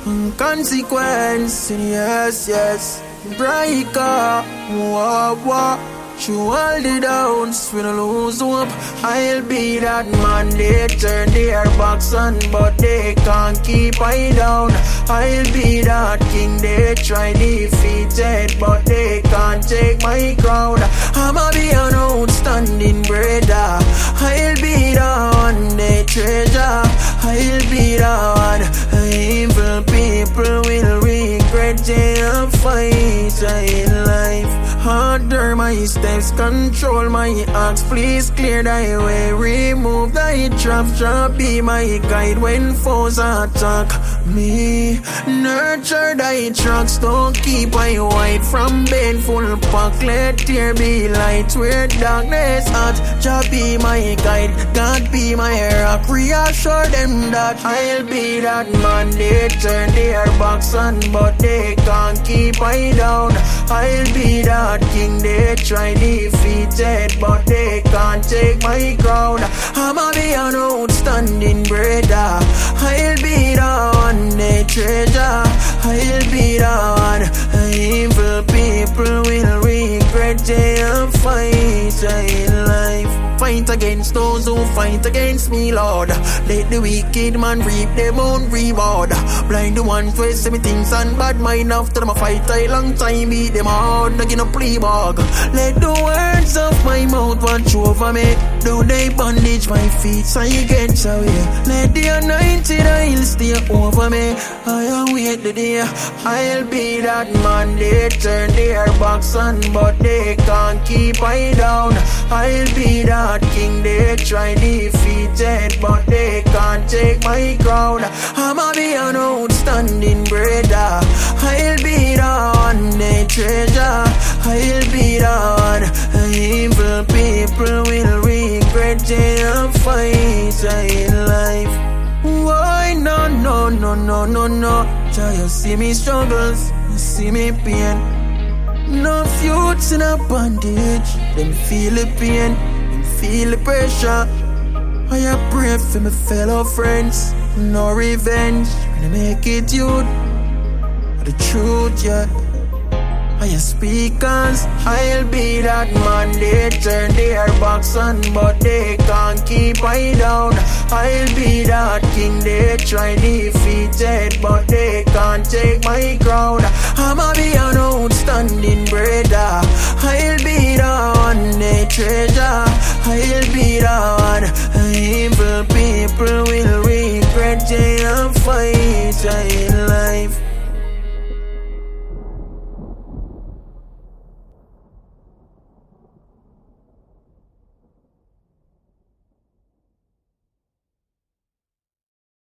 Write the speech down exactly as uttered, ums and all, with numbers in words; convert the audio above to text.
Consequence, yes, yes. Breaker, whoa, whoa. Through all the downs, we don't lose hope. I'll be that man, they turn their backs on, but they can't keep I down. I'll be that king, they try defeated, but they can't take my crown. I'ma be an outstanding brother. I'll be the one they treasure. I'll be the one evil people will regret their fight in life. Harder my steps, control my acts. Please clear thy way, remove thy traps. Just be my guide when foes attack me. Nurture thy tracks, don't keep I white from painful pack. Let there be light where darkness at. Just be my guide, God be my rock. Reassure them that I'll be that man. They turn their backs on, but they can't keep I down. I'll be that king, they try defeated, but they can't take my crown. I'ma be an outstanding brother. I'll be the one they treasure. I'll be the one evil people will regret their fight in life. Fight against those who fight against me, Lord. Let the wicked man reap their own reward. Blind the ones who say me things and bad mind. After them a fight a long time, beat them hard, not get no plea bag. Let the words of my mouth watch over me. Do they bondage my feet so you get away. Let the anointed oil stay over me. I await the day I'll be that man. They turn their backs on, but they can't keep I down. I'll be that king, they try defeated, but they can't take my crown. I'ma be an outstanding brother. I'll be the one they treasure. I'll be the one evil people will regret their fight in life. Why no, no, no, no, no, no. Try you see me struggles, you see me pain. No youths in a bondage, them feel the pain, them feel the pressure. I pray for my fellow friends, no revenge, when I make it youth. The truth, yeah. I speak cause I'll be that man. They turn their backs on, but they can't keep I down. I'll be that king, they try defeated, but they can't take my crown. I'ma be an outstanding brother. I'll be the one they treasure. I'll be the one evil people will regret their fight in life.